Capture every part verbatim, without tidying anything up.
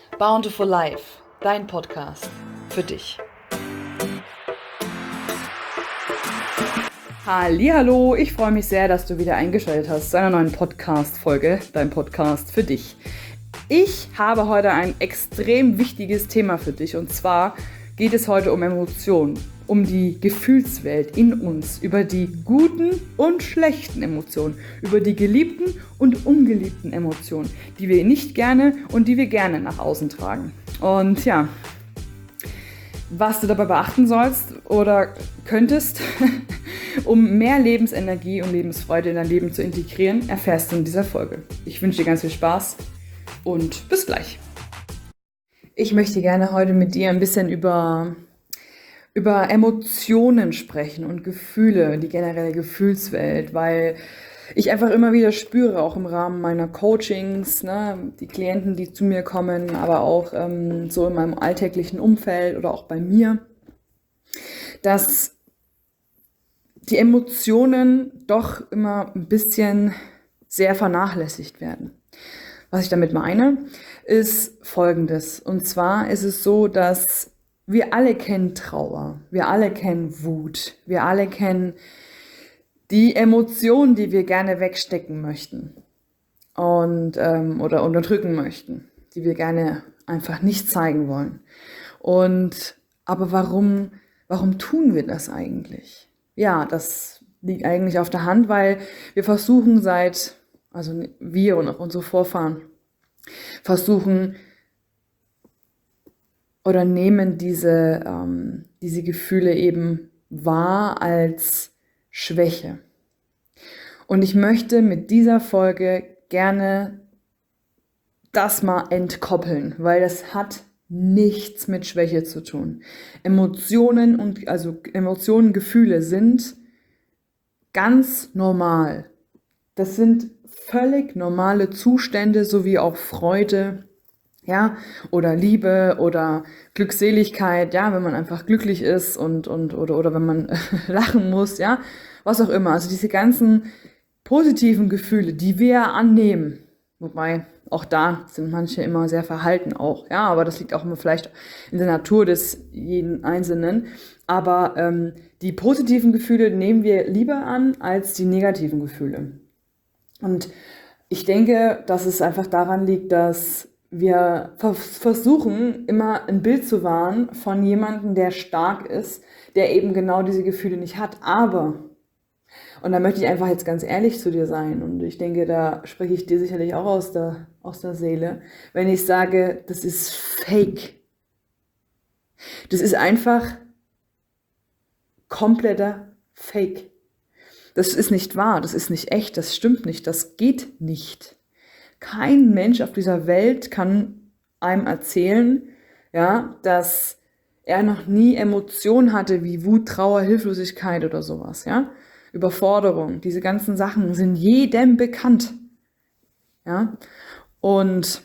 Bountiful Life, dein Podcast für dich. Hallihallo, ich freue mich sehr, dass du wieder eingeschaltet hast zu einer neuen Podcast-Folge, dein Podcast für dich. Ich habe heute ein extrem wichtiges Thema für dich und zwar geht es heute um Emotionen, um die Gefühlswelt in uns, über die guten und schlechten Emotionen, über die geliebten und ungeliebten Emotionen, die wir nicht gerne und die wir gerne nach außen tragen. Und ja, was du dabei beachten sollst oder könntest, um mehr Lebensenergie und Lebensfreude in dein Leben zu integrieren, erfährst du in dieser Folge. Ich wünsche dir ganz viel Spaß und bis gleich. Ich möchte gerne heute mit dir ein bisschen über, über Emotionen sprechen und Gefühle, die generelle Gefühlswelt, weil ich einfach immer wieder spüre, auch im Rahmen meiner Coachings, ne, die Klienten, die zu mir kommen, aber auch ähm, so in meinem alltäglichen Umfeld oder auch bei mir, dass die Emotionen doch immer ein bisschen sehr vernachlässigt werden. Was ich damit meine, ist Folgendes. Und zwar ist es so, dass wir alle kennen Trauer, wir alle kennen Wut, wir alle kennen die Emotionen, die wir gerne wegstecken möchten und ähm, oder unterdrücken möchten, die wir gerne einfach nicht zeigen wollen. Und aber warum, warum tun wir das eigentlich? Ja, das liegt eigentlich auf der Hand, weil wir versuchen seit also wir und auch unsere Vorfahren, versuchen oder nehmen diese, ähm, diese Gefühle eben wahr als Schwäche. Und ich möchte mit dieser Folge gerne das mal entkoppeln, weil das hat nichts mit Schwäche zu tun. Emotionen und also Emotionen, Gefühle sind ganz normal. Das sind völlig normale Zustände, sowie auch Freude, ja, oder Liebe oder Glückseligkeit, ja, wenn man einfach glücklich ist und, und oder, oder wenn man lachen muss, ja, was auch immer. Also diese ganzen positiven Gefühle, die wir annehmen, wobei auch da sind manche immer sehr verhalten auch, ja, aber das liegt auch immer vielleicht in der Natur des jeden Einzelnen. Aber ähm, die positiven Gefühle nehmen wir lieber an als die negativen Gefühle. Und ich denke, dass es einfach daran liegt, dass wir versuchen, immer ein Bild zu wahren von jemandem, der stark ist, der eben genau diese Gefühle nicht hat. Aber, und da möchte ich einfach jetzt ganz ehrlich zu dir sein, und ich denke, da spreche ich dir sicherlich auch aus der, aus der Seele, wenn ich sage, das ist fake. Das ist einfach kompletter Fake. Das ist nicht wahr, das ist nicht echt, das stimmt nicht, das geht nicht. Kein Mensch auf dieser Welt kann einem erzählen, ja, dass er noch nie Emotionen hatte wie Wut, Trauer, Hilflosigkeit oder sowas, ja. Überforderung, diese ganzen Sachen sind jedem bekannt, ja. Und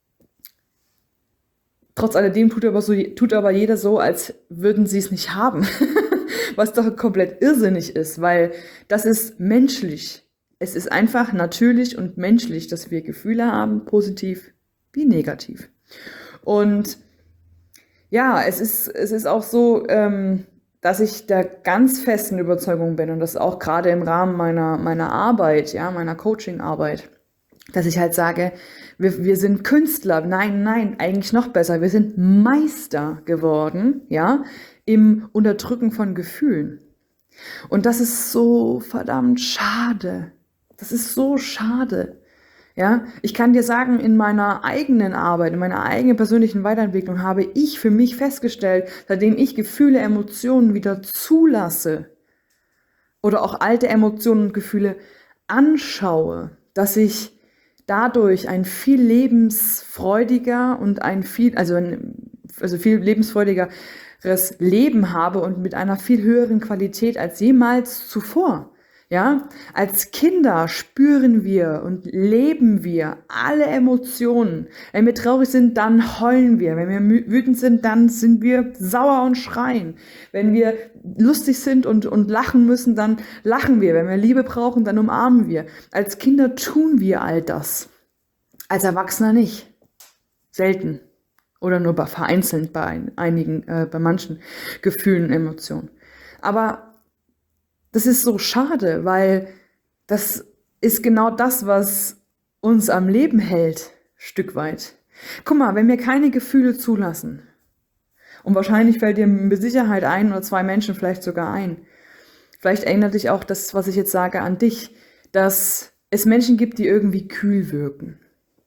trotz alledem tut aber, so, tut aber jeder so, als würden sie es nicht haben. Was doch komplett irrsinnig ist, weil das ist menschlich. Es ist einfach natürlich und menschlich, dass wir Gefühle haben, positiv wie negativ. Und ja, es ist, es ist auch so, ähm, dass ich der ganz festen Überzeugung bin und das auch gerade im Rahmen meiner, meiner Arbeit, ja, meiner Coaching-Arbeit, dass ich halt sage, wir, wir sind Künstler. Nein, nein, eigentlich noch besser. Wir sind Meister geworden, ja, im Unterdrücken von Gefühlen. Und das ist so verdammt schade. Das ist so schade. Ja, ich kann dir sagen, in meiner eigenen Arbeit, in meiner eigenen persönlichen Weiterentwicklung habe ich für mich festgestellt, seitdem ich Gefühle, Emotionen wieder zulasse oder auch alte Emotionen und Gefühle anschaue, dass ich dadurch ein viel lebensfreudiger und ein viel, also ein, also viel lebensfreudigeres Leben habe und mit einer viel höheren Qualität als jemals zuvor. Ja, als Kinder spüren wir und leben wir alle Emotionen. Wenn wir traurig sind, dann heulen wir. Wenn wir wütend sind, dann sind wir sauer und schreien. Wenn wir lustig sind und, und lachen müssen, dann lachen wir. Wenn wir Liebe brauchen, dann umarmen wir. Als Kinder tun wir all das. Als Erwachsener nicht. Selten. Oder nur bei vereinzelt bei ein- einigen, äh, bei manchen Gefühlen und Emotionen. Aber das ist so schade, weil das ist genau das, was uns am Leben hält, Stück weit. Guck mal, wenn wir keine Gefühle zulassen, und wahrscheinlich fällt dir mit Sicherheit ein oder zwei Menschen vielleicht sogar ein, vielleicht erinnert dich auch das, was ich jetzt sage, an dich, dass es Menschen gibt, die irgendwie kühl wirken,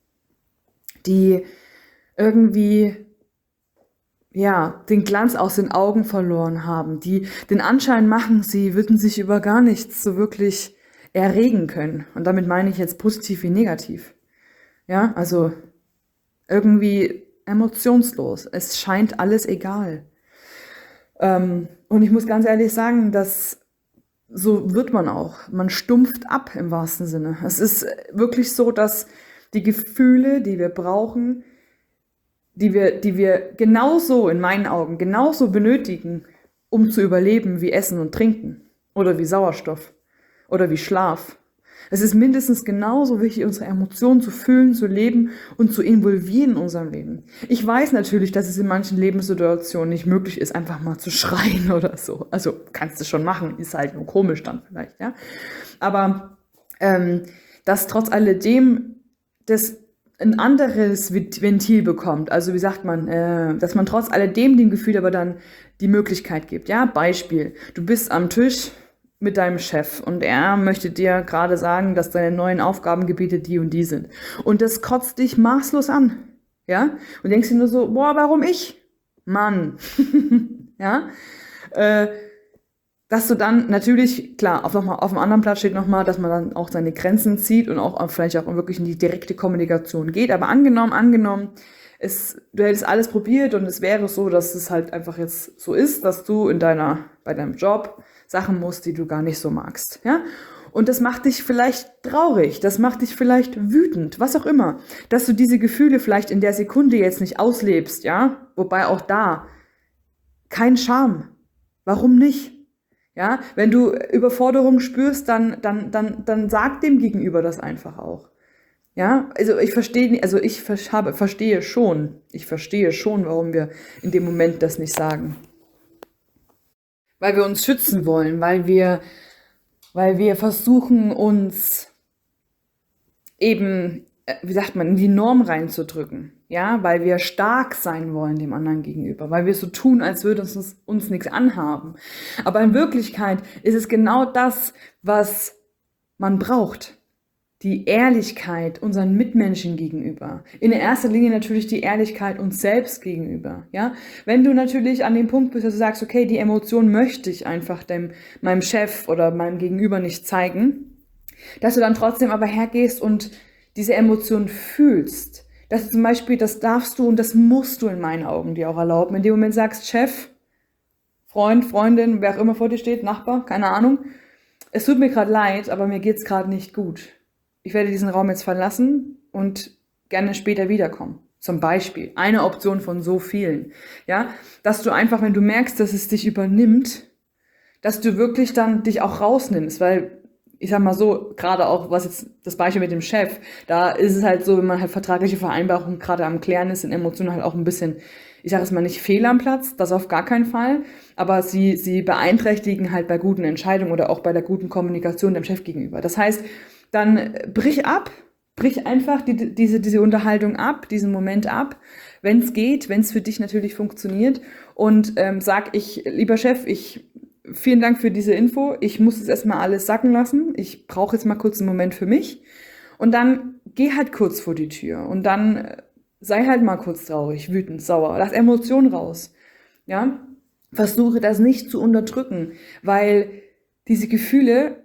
die irgendwie ja, den Glanz aus den Augen verloren haben, die den Anschein machen, sie würden sich über gar nichts so wirklich erregen können. Und damit meine ich jetzt positiv wie negativ. Ja, also irgendwie emotionslos. Es scheint alles egal. Ähm, und ich muss ganz ehrlich sagen, dass so wird man auch. Man stumpft ab im wahrsten Sinne. Es ist wirklich so, dass die Gefühle, die wir brauchen, die wir, die wir genauso, in meinen Augen, genauso benötigen, um zu überleben wie Essen und Trinken oder wie Sauerstoff oder wie Schlaf. Es ist mindestens genauso wichtig, unsere Emotionen zu fühlen, zu leben und zu involvieren in unserem Leben. Ich weiß natürlich, dass es in manchen Lebenssituationen nicht möglich ist, einfach mal zu schreien oder so. Also kannst du schon machen, ist halt nur komisch dann vielleicht, ja. Aber ähm, dass trotz alledem das ein anderes Ventil bekommt. Also wie sagt man, äh, dass man trotz alledem dem Gefühl aber dann die Möglichkeit gibt. Ja, Beispiel, du bist am Tisch mit deinem Chef und er möchte dir gerade sagen, dass deine neuen Aufgabengebiete die und die sind. Und das kotzt dich maßlos an. Ja, und denkst dir nur so, boah, warum ich? Mann. Ja, äh, dass du dann natürlich, klar, auf, noch mal, auf dem anderen Platz steht nochmal, dass man dann auch seine Grenzen zieht und auch vielleicht auch wirklich in die direkte Kommunikation geht. Aber angenommen, angenommen, es, du hättest alles probiert und es wäre so, dass es halt einfach jetzt so ist, dass du in deiner, bei deinem Job Sachen musst, die du gar nicht so magst. Ja? Und das macht dich vielleicht traurig, das macht dich vielleicht wütend, was auch immer. Dass du diese Gefühle vielleicht in der Sekunde jetzt nicht auslebst, ja? Wobei auch da kein Scham. Warum nicht? Ja, wenn du Überforderung spürst, dann, dann, dann, dann sag dem Gegenüber das einfach auch. Ja, also ich verstehe, also ich habe, verstehe schon, ich verstehe schon, warum wir in dem Moment das nicht sagen. Weil wir uns schützen wollen, weil wir, weil wir versuchen, uns eben, wie sagt man, in die Norm reinzudrücken. Ja, weil wir stark sein wollen dem anderen gegenüber, weil wir so tun, als würde es uns, uns nichts anhaben. Aber in Wirklichkeit ist es genau das, was man braucht. Die Ehrlichkeit unseren Mitmenschen gegenüber. In erster Linie natürlich die Ehrlichkeit uns selbst gegenüber. Ja, wenn du natürlich an dem Punkt bist, dass du sagst, okay, die Emotion möchte ich einfach dem, meinem Chef oder meinem Gegenüber nicht zeigen, dass du dann trotzdem aber hergehst und diese Emotion fühlst. Das ist zum Beispiel, das darfst du und das musst du in meinen Augen dir auch erlauben. In dem Moment sagst, Chef, Freund, Freundin, wer auch immer vor dir steht, Nachbar, keine Ahnung, es tut mir gerade leid, aber mir geht's gerade nicht gut. Ich werde diesen Raum jetzt verlassen und gerne später wiederkommen. Zum Beispiel. Eine Option von so vielen. Ja, dass du einfach, wenn du merkst, dass es dich übernimmt, dass du wirklich dann dich auch rausnimmst, weil ich sag mal so, gerade auch, was jetzt das Beispiel mit dem Chef, da ist es halt so, wenn man halt vertragliche Vereinbarungen gerade am Klären ist, sind Emotionen halt auch ein bisschen, ich sage es mal nicht fehl am Platz, das auf gar keinen Fall, aber sie, sie beeinträchtigen halt bei guten Entscheidungen oder auch bei der guten Kommunikation dem Chef gegenüber. Das heißt, dann brich ab, brich einfach die, diese, diese Unterhaltung ab, diesen Moment ab, wenn es geht, wenn es für dich natürlich funktioniert und ähm, sag ich, lieber Chef, ich vielen Dank für diese Info. Ich muss es erstmal alles sacken lassen. Ich brauche jetzt mal kurz einen Moment für mich. Und dann geh halt kurz vor die Tür. Und dann sei halt mal kurz traurig, wütend, sauer. Lass Emotionen raus. Ja? Versuche das nicht zu unterdrücken. Weil diese Gefühle,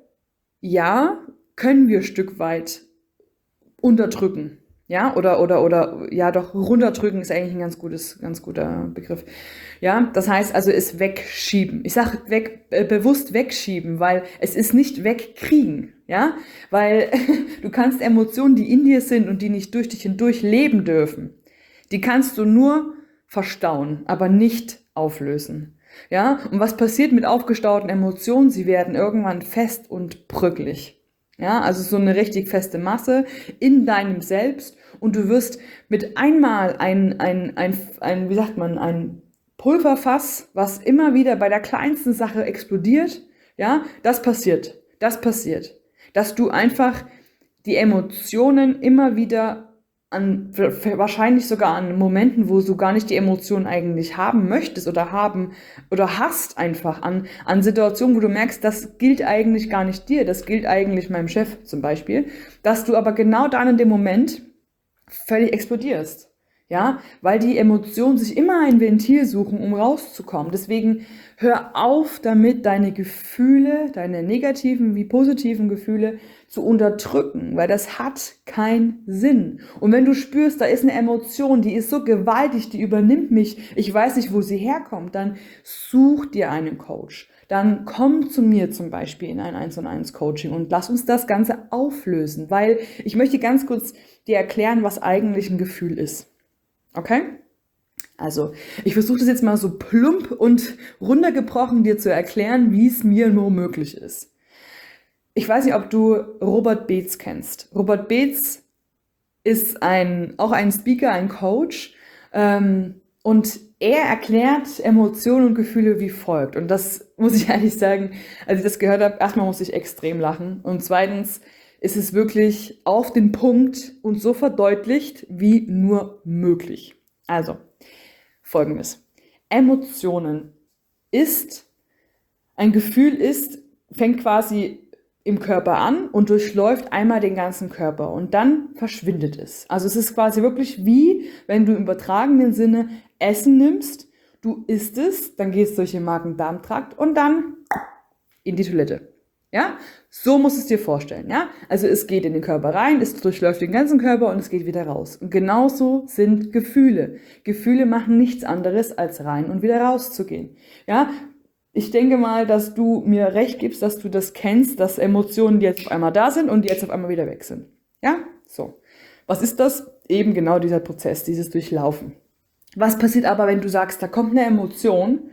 ja, können wir ein Stück weit unterdrücken. Ja, oder, oder, oder, ja, doch, runterdrücken ist eigentlich ein ganz gutes, ganz guter Begriff. Ja, das heißt also, es wegschieben. Ich sage weg, äh, bewusst wegschieben, weil es ist nicht wegkriegen. Ja, weil du kannst Emotionen, die in dir sind und die nicht durch dich hindurch leben dürfen, die kannst du nur verstauen, aber nicht auflösen. Ja, und was passiert mit aufgestauten Emotionen? Sie werden irgendwann fest und bröckelig. Ja, also so eine richtig feste Masse in deinem Selbst und du wirst mit einmal ein, ein, ein, ein, wie sagt man, ein Pulverfass, was immer wieder bei der kleinsten Sache explodiert, ja, das passiert, das passiert, dass du einfach die Emotionen immer wieder an, wahrscheinlich sogar an Momenten, wo du gar nicht die Emotionen eigentlich haben möchtest oder haben oder hast einfach an, an Situationen, wo du merkst, das gilt eigentlich gar nicht dir, das gilt eigentlich meinem Chef zum Beispiel, dass du aber genau dann in dem Moment völlig explodierst. Ja, weil die Emotionen sich immer ein Ventil suchen, um rauszukommen. Deswegen hör auf damit, deine Gefühle, deine negativen wie positiven Gefühle zu unterdrücken, weil das hat keinen Sinn. Und wenn du spürst, da ist eine Emotion, die ist so gewaltig, die übernimmt mich, ich weiß nicht, wo sie herkommt, dann such dir einen Coach. Dann komm zu mir zum Beispiel in ein eins zu eins Coaching und lass uns das Ganze auflösen, weil ich möchte ganz kurz dir erklären, was eigentlich ein Gefühl ist. Okay? Also, ich versuche das jetzt mal so plump und runtergebrochen dir zu erklären, wie es mir nur möglich ist. Ich weiß nicht, ob du Robert Beetz kennst. Robert Beetz ist ein, auch ein Speaker, ein Coach, ähm, und er erklärt Emotionen und Gefühle wie folgt. Und das muss ich ehrlich sagen, als ich das gehört habe, erstmal musste ich extrem lachen. Und zweitens ist es wirklich auf den Punkt und so verdeutlicht wie nur möglich. Also, Folgendes. Emotionen ist, ein Gefühl ist, fängt quasi im Körper an und durchläuft einmal den ganzen Körper und dann verschwindet es. Also es ist quasi wirklich wie, wenn du im übertragenen Sinne Essen nimmst, du isst es, dann geht es durch den Magen-Darm-Trakt und dann in die Toilette. Ja, so musst du es dir vorstellen, ja. Also es geht in den Körper rein, es durchläuft den ganzen Körper und es geht wieder raus. Und genauso sind Gefühle. Gefühle machen nichts anderes, als rein und wieder rauszugehen. Ja, ich denke mal, dass du mir recht gibst, dass du das kennst, dass Emotionen, die jetzt auf einmal da sind und die jetzt auf einmal wieder weg sind. Ja, so. Was ist das? Eben genau dieser Prozess, dieses Durchlaufen. Was passiert aber, wenn du sagst, da kommt eine Emotion?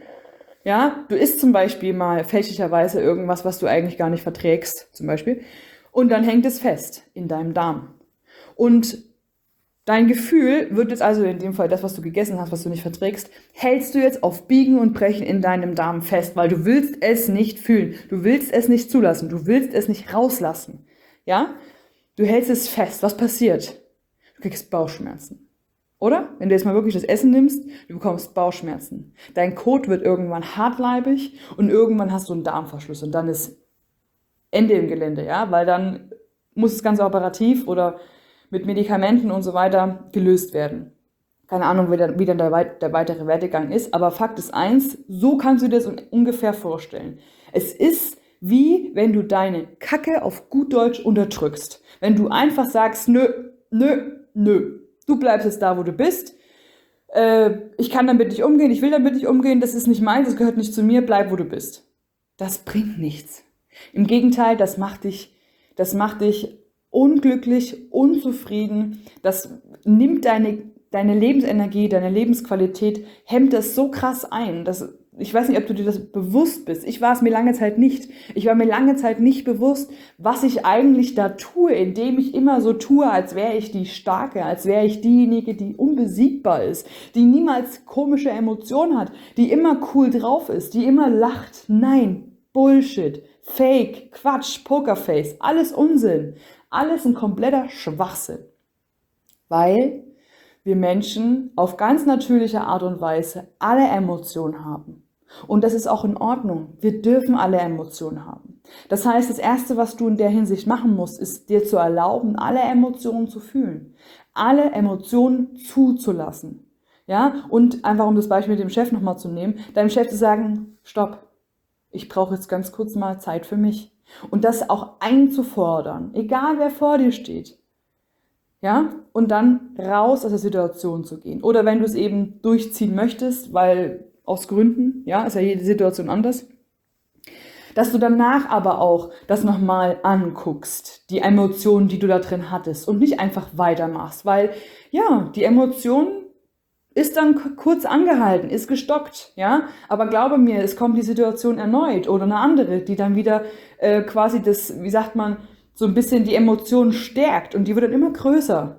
Ja, du isst zum Beispiel mal fälschlicherweise irgendwas, was du eigentlich gar nicht verträgst, zum Beispiel, und dann hängt es fest in deinem Darm. Und dein Gefühl wird jetzt also in dem Fall das, was du gegessen hast, was du nicht verträgst, hältst du jetzt auf Biegen und Brechen in deinem Darm fest, weil du willst es nicht fühlen, du willst es nicht zulassen, du willst es nicht rauslassen. Ja, du hältst es fest. Was passiert? Du kriegst Bauchschmerzen. Oder? Wenn du jetzt mal wirklich das Essen nimmst, du bekommst Bauchschmerzen. Dein Kot wird irgendwann hartleibig und irgendwann hast du einen Darmverschluss und dann ist Ende im Gelände, ja, weil dann muss das Ganze operativ oder mit Medikamenten und so weiter gelöst werden. Keine Ahnung, wie dann, wie dann der, der weitere Werdegang ist, aber Fakt ist eins, so kannst du dir das ungefähr vorstellen. Es ist wie, wenn du deine Kacke auf gut Deutsch unterdrückst. Wenn du einfach sagst, nö, nö, nö. Du bleibst jetzt da, wo du bist. Äh, ich kann damit nicht umgehen, ich will damit nicht umgehen, das ist nicht meins, das gehört nicht zu mir, bleib, wo du bist. Das bringt nichts. Im Gegenteil, das macht dich, das macht dich unglücklich, unzufrieden, das nimmt deine, deine Lebensenergie, deine Lebensqualität, hemmt das so krass ein, dass, ich weiß nicht, ob du dir das bewusst bist. Ich war es mir lange Zeit nicht. Ich war mir lange Zeit nicht bewusst, was ich eigentlich da tue, indem ich immer so tue, als wäre ich die Starke, als wäre ich diejenige, die unbesiegbar ist, die niemals komische Emotionen hat, die immer cool drauf ist, die immer lacht. Nein, Bullshit, Fake, Quatsch, Pokerface, alles Unsinn, alles ein kompletter Schwachsinn. Weil wir Menschen auf ganz natürliche Art und Weise alle Emotionen haben. Und das ist auch in Ordnung. Wir dürfen alle Emotionen haben. Das heißt, das Erste, was du in der Hinsicht machen musst, ist dir zu erlauben, alle Emotionen zu fühlen. Alle Emotionen zuzulassen. Ja? Und einfach, um das Beispiel mit dem Chef nochmal zu nehmen, deinem Chef zu sagen, stopp, ich brauche jetzt ganz kurz mal Zeit für mich. Und das auch einzufordern, egal wer vor dir steht. Ja, und dann raus aus der Situation zu gehen. Oder wenn du es eben durchziehen möchtest, weil aus Gründen, ja, ist ja jede Situation anders, dass du danach aber auch das nochmal anguckst, die Emotionen, die du da drin hattest und nicht einfach weitermachst, weil ja, die Emotion ist dann kurz angehalten, ist gestockt, ja, aber glaube mir, es kommt die Situation erneut oder eine andere, die dann wieder äh, quasi das, wie sagt man, so ein bisschen die Emotionen stärkt und die wird dann immer größer.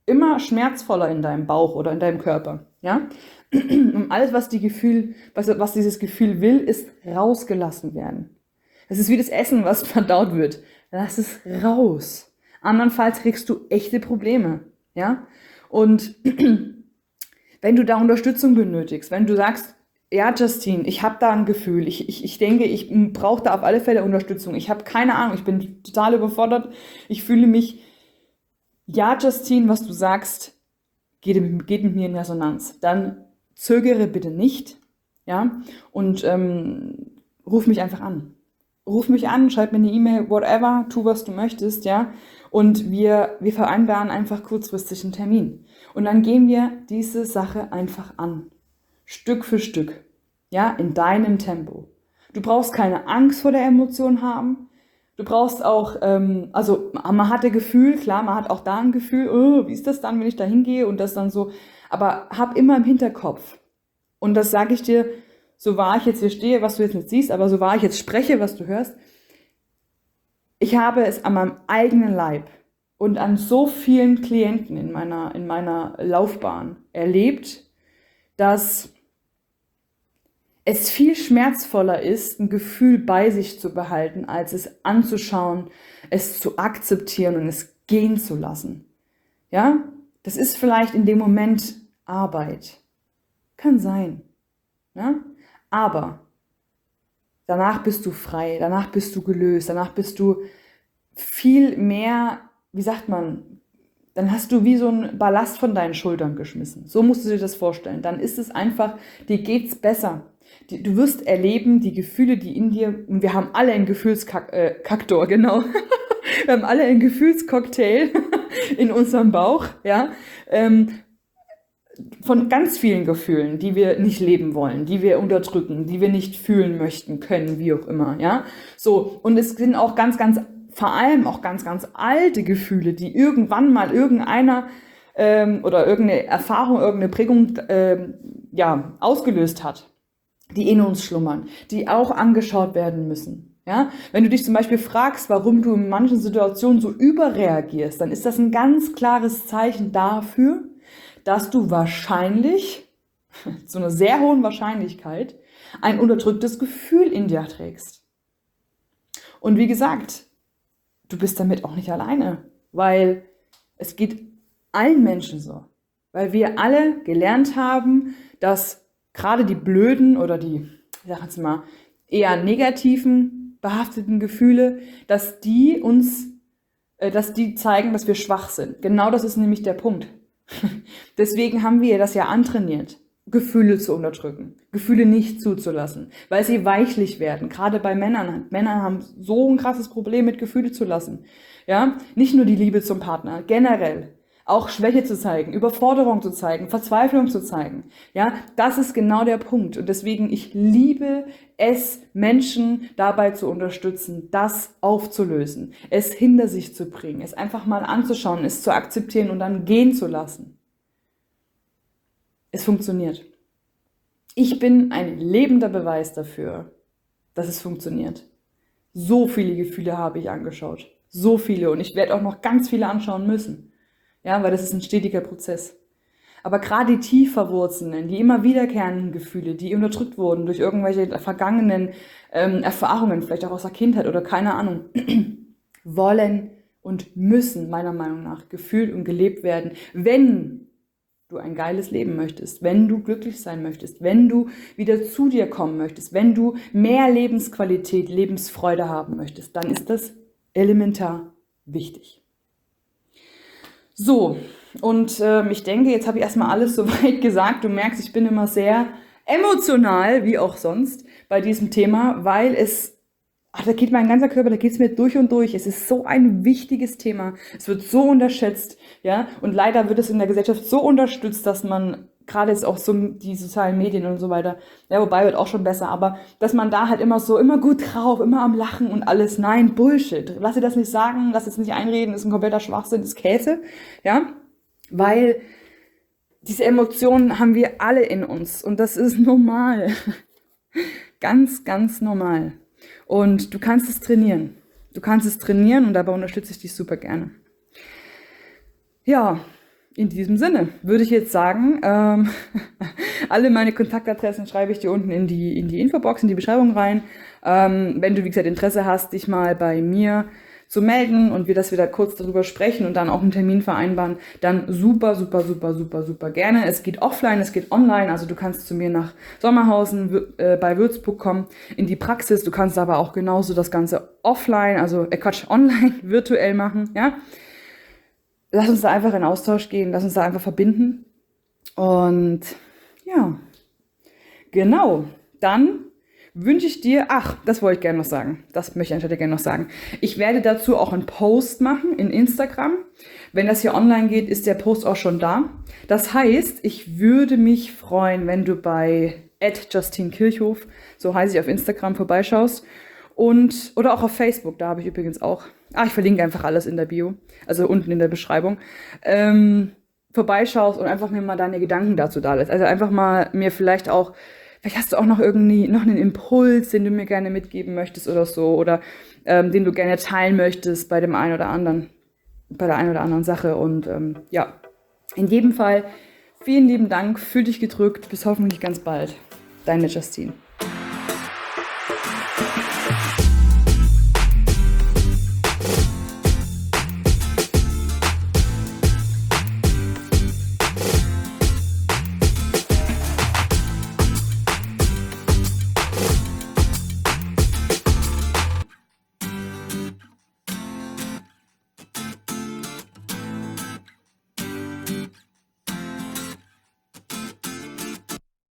immer schmerzvoller in deinem Bauch oder in deinem Körper. Ja? Und alles, was, die Gefühl, was, was dieses Gefühl will, ist rausgelassen werden. Es ist wie das Essen, was verdaut wird. Lass es raus. Andernfalls kriegst du echte Probleme. Ja? Und wenn du da Unterstützung benötigst, wenn du sagst, ja, Justine, ich habe da ein Gefühl, ich, ich, ich denke, ich brauche da auf alle Fälle Unterstützung. Ich habe keine Ahnung, ich bin total überfordert. Ich fühle mich, ja, Justine, was du sagst, geht, geht mit mir in Resonanz. Dann zögere bitte nicht, ja, und ähm, ruf mich einfach an. Ruf mich an, schreib mir eine E-Mail, whatever, tu, was du möchtest, ja, und wir, wir vereinbaren einfach kurzfristig einen Termin. Und dann gehen wir diese Sache einfach an. Stück für Stück, ja, in deinem Tempo. Du brauchst keine Angst vor der Emotion haben. Du brauchst auch, ähm, also man hat ein Gefühl, klar, man hat auch da ein Gefühl, oh, wie ist das dann, wenn ich da hingehe und das dann so, aber hab immer im Hinterkopf. Und das sage ich dir, so wahr ich jetzt hier stehe, was du jetzt nicht siehst, aber so wahr ich jetzt spreche, was du hörst, ich habe es an meinem eigenen Leib und an so vielen Klienten in meiner, in meiner Laufbahn erlebt, dass es viel schmerzvoller ist, ein Gefühl bei sich zu behalten, als es anzuschauen, es zu akzeptieren und es gehen zu lassen. Ja, das ist vielleicht in dem Moment Arbeit. Kann sein. Ja? Aber danach bist du frei, danach bist du gelöst, danach bist du viel mehr, wie sagt man, dann hast du wie so einen Ballast von deinen Schultern geschmissen. So musst du dir das vorstellen. Dann ist es einfach, dir geht's besser. Du wirst erleben, die Gefühle, die in dir, und wir haben alle einen Gefühlskaktor, äh, genau. Wir haben alle einen Gefühlscocktail in unserem Bauch, ja, ähm, von ganz vielen Gefühlen, die wir nicht leben wollen, die wir unterdrücken, die wir nicht fühlen möchten, können, wie auch immer, ja. So, und es sind auch ganz, ganz, vor allem auch ganz, ganz alte Gefühle, die irgendwann mal irgendeiner ähm, oder irgendeine Erfahrung, irgendeine Prägung ähm, ja, ausgelöst hat, die in uns schlummern, die auch angeschaut werden müssen. Ja? Wenn du dich zum Beispiel fragst, warum du in manchen Situationen so überreagierst, dann ist das ein ganz klares Zeichen dafür, dass du wahrscheinlich, zu einer sehr hohen Wahrscheinlichkeit, ein unterdrücktes Gefühl in dir trägst. Und wie gesagt, du bist damit auch nicht alleine, weil es geht allen Menschen so. Weil wir alle gelernt haben, dass gerade die blöden oder die, ich sag jetzt mal, eher negativen, behafteten Gefühle, dass die uns, äh, dass die zeigen, dass wir schwach sind. Genau das ist nämlich der Punkt. Deswegen haben wir das ja antrainiert, Gefühle zu unterdrücken, Gefühle nicht zuzulassen, weil sie weichlich werden. Gerade bei Männern. Männer haben so ein krasses Problem mit Gefühle zu lassen. Ja, nicht nur die Liebe zum Partner, generell. Auch Schwäche zu zeigen, Überforderung zu zeigen, Verzweiflung zu zeigen. Ja, das ist genau der Punkt. Und deswegen, ich liebe es, Menschen dabei zu unterstützen, das aufzulösen, es hinter sich zu bringen, es einfach mal anzuschauen, es zu akzeptieren und dann gehen zu lassen. Es funktioniert. Ich bin ein lebender Beweis dafür, dass es funktioniert. So viele Gefühle habe ich angeschaut. So viele. Und ich werde auch noch ganz viele anschauen müssen. Ja, weil das ist ein stetiger Prozess. Aber gerade die tief verwurzelnden, die immer wiederkehrenden Gefühle, die unterdrückt wurden durch irgendwelche vergangenen ähm, Erfahrungen, vielleicht auch aus der Kindheit oder keine Ahnung, wollen und müssen meiner Meinung nach gefühlt und gelebt werden, wenn du ein geiles Leben möchtest, wenn du glücklich sein möchtest, wenn du wieder zu dir kommen möchtest, wenn du mehr Lebensqualität, Lebensfreude haben möchtest, dann ist das elementar wichtig. So, und äh, ich denke, jetzt habe ich erstmal alles soweit gesagt. Du merkst, ich bin immer sehr emotional, wie auch sonst, bei diesem Thema, weil es, ach, da geht mein ganzer Körper, da geht es mir durch und durch. Es ist so ein wichtiges Thema. Es wird so unterschätzt, ja, und leider wird es in der Gesellschaft so unterstützt, dass man, gerade jetzt auch so die sozialen Medien und so weiter, ja, wobei wird auch schon besser, aber dass man da halt immer so, immer gut drauf, immer am Lachen und alles. Nein, Bullshit. Lass dir das nicht sagen, lass es nicht einreden, ist ein kompletter Schwachsinn, ist Käse, ja, weil diese Emotionen haben wir alle in uns und das ist normal. Ganz, ganz normal. Und du kannst es trainieren. Du kannst es trainieren und dabei unterstütze ich dich super gerne. Ja, in diesem Sinne würde ich jetzt sagen, ähm, alle meine Kontaktadressen schreibe ich dir unten in die, in die Infobox, in die Beschreibung rein. Ähm, wenn du, wie gesagt, Interesse hast, dich mal bei mir zu melden und wir das wieder kurz darüber sprechen und dann auch einen Termin vereinbaren, dann super, super, super, super, super gerne. Es geht offline, es geht online, also du kannst zu mir nach Sommerhausen äh, bei Würzburg kommen, in die Praxis. Du kannst aber auch genauso das Ganze offline, also äh Quatsch, online, virtuell machen, ja. Lass uns da einfach in Austausch gehen, lass uns da einfach verbinden. Und ja, genau, dann wünsche ich dir, ach, das wollte ich gerne noch sagen, das möchte ich anstelle gerne noch sagen. Ich werde dazu auch einen Post machen in Instagram. Wenn das hier online geht, ist der Post auch schon da. Das heißt, ich würde mich freuen, wenn du bei at Justine Kirchhof, so heiße ich auf Instagram, vorbeischaust. Und, oder auch auf Facebook, da habe ich übrigens auch, ah, ich verlinke einfach alles in der Bio, also unten in der Beschreibung, ähm, vorbeischaust und einfach mir mal deine Gedanken dazu da lässt. Also einfach mal mir vielleicht auch, vielleicht hast du auch noch irgendwie noch einen Impuls, den du mir gerne mitgeben möchtest oder so, oder ähm, den du gerne teilen möchtest bei dem einen oder anderen, bei der einen oder anderen Sache. Und ähm, ja, in jedem Fall vielen lieben Dank, fühl dich gedrückt, bis hoffentlich ganz bald. Deine Justine.